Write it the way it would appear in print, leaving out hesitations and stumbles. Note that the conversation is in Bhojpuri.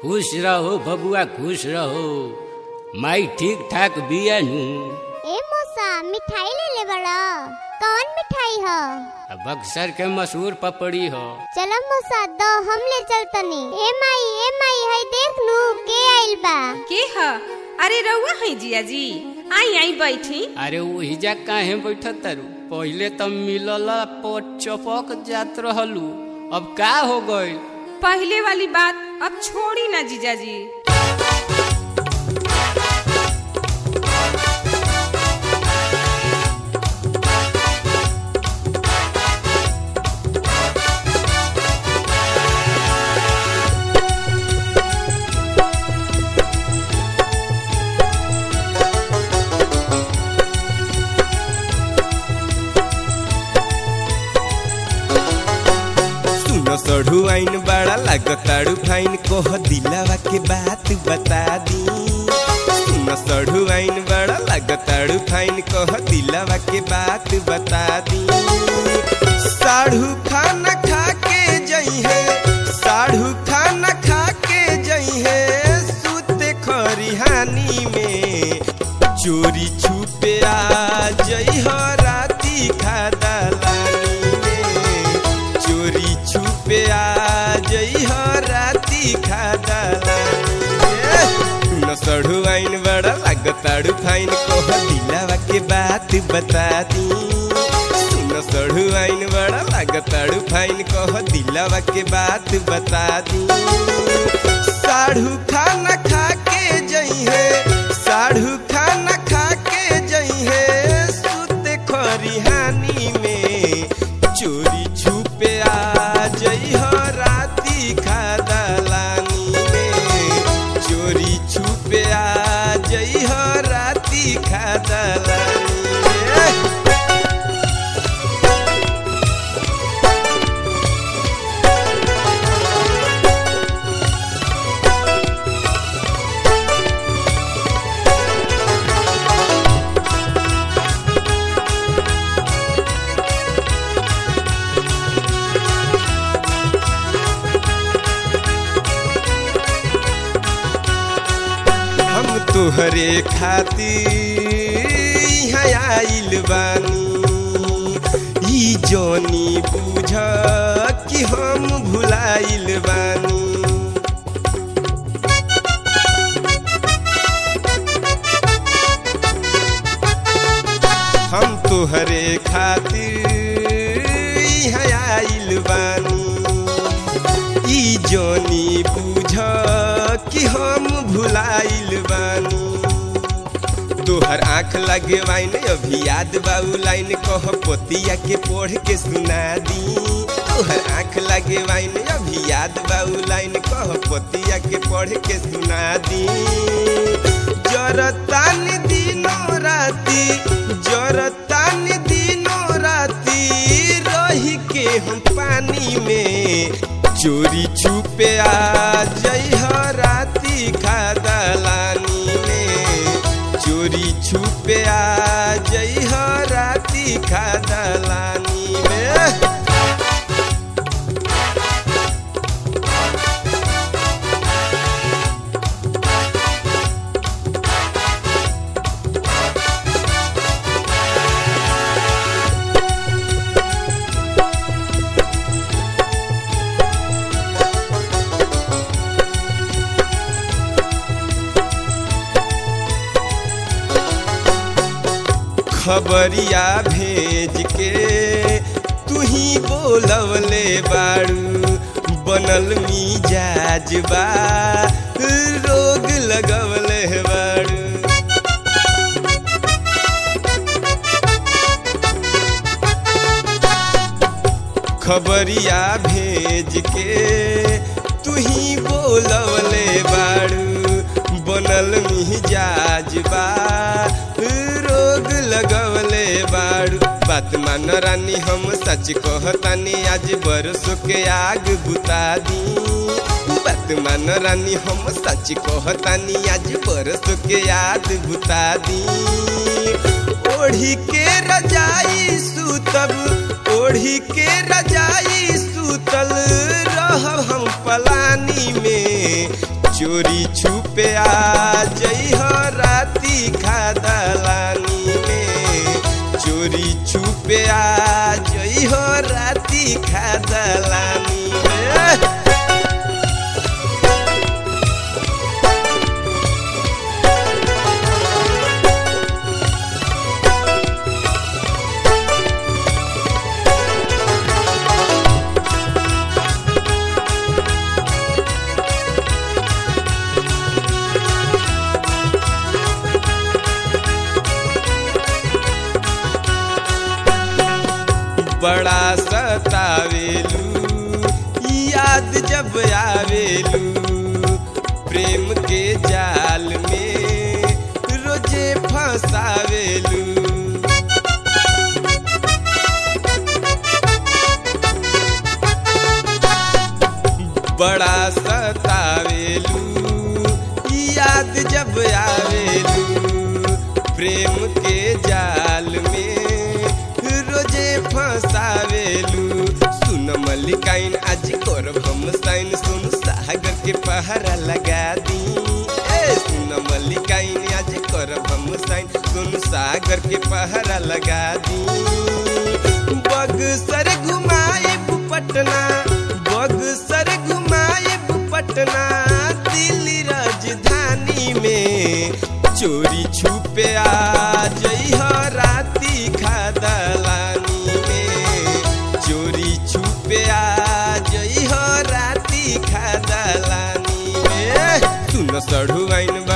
खुश रहो बबुआ, खुश रहो। माई ठीक ठाक बिया नु। ए मौसा मिठाई ले ले बड़ा। कौन मिठाई ह? बक्सर के मशहूर पपड़ी हो। चलो मौसा दो हम ले चलतनी। ए माई हई देख नु के आइल बा। के ह? अरे रउआ है जिया जी, आई आई बैठी। अरे वही जा काहे बैठत तारू? पहले तो मिलला पोट चपक जात रहलू, अब का हो गई? पहले वाली बात अब छोड़ी ना जीजा जी। सढ़ू आइन बड़ा लागताड़ू फाइन, कोह दिलावा के बात बता दी। सुन सढ़ू आइन बड़ा लागताड़ू फाइन, कोह दिलावा के बात बता दी। साढ़ू खाना खा के जई है, साढ़ू खाना खा के जई है, सूते खरिहानी में चोरी छुपे आ जई हो राती खा दलानी में, चोरी छुपे आ जई हो राती खा दलानी में। न सढ़ू आइन बड़ा लागताड़ू फाइन, कोह दिलावा के बात बता दी। न सढ़ू आइन बड़ा लागताड़ू फाइन, कोह दिलावा के बात बता दी। साढ़ू खाना खा के जई है, साढ़ू खाना खा के जई है, सूते खरिहानी में चोरी छुपे आ जई हो राती खा दलानी में, चोरी छुपे आ जई हो राती खा दलानी में। तोहरे खातिर यहाँ आइल बानी, ई जोनी बुझ कि हम भुलाइल बानी। हम तोहरे खातिर यहाँ आइल बानी, ई जोनी बुझ कि हम भुलाइल बानी। तोहर आँख लगे वाइन अभी याद बाऊ लाइन, कह पोतिया के पढ़ के सुना दी। तोहर आँख लगे वाइन अभी याद बाऊ लाइन, कह पोतिया के पढ़ के सुना दी। जरतान दिनों राती, जरतान दिनों राती, रही के हम पानी में चोरी छुपे आ जई हो राती खा दलानी में, चोरी छुपे आ जई हो राती खा दलानी में। खबरिया भेज के तू ही बोलवले बाड़ू, बनल मिजाज बा रोग लगवले बाड़ू। खबरिया भेज के तू ही बोलवले बाड़ू, बनल मिजाज बा रोग लगवले बाड़ू। बात मान रानी हम सच कहतानी, आज बरसों के आग बुता दी। बात मान रानी हम सच कहतानी, आज बरसों के आग बुता दी। ओढ़ी के रजाई सूतब, ओढ़ी के रजाई सूतल रहब हम पलानी में, चोरी छुपे आ जइहो राती खादलानी में चोरी छुपे आ जइहो राती खादलानी में बड़ा सतावेलू याद जब आवेलू प्रेम के जाल में रोजे फंसावेलू बड़ा सतावेलू याद जब आवेलू प्रेम के जाल में रोजे फंसावेलू सुन मल्लिकाइन आज करब हम साइन सुन सागर के पहरा लगा दी सुन मल्लिकाइन आज करब हम साइन सुन सागर के पहरा लगा दी बक्सर घुमाएब पटना बक्सर घुमाएब पटना दिल्ली राजधानी में चोरी छुपे आ जइहो राती खादलानी में चोरी छुपे आ जइहो राती खादलानी में सुन सढ़ुआइन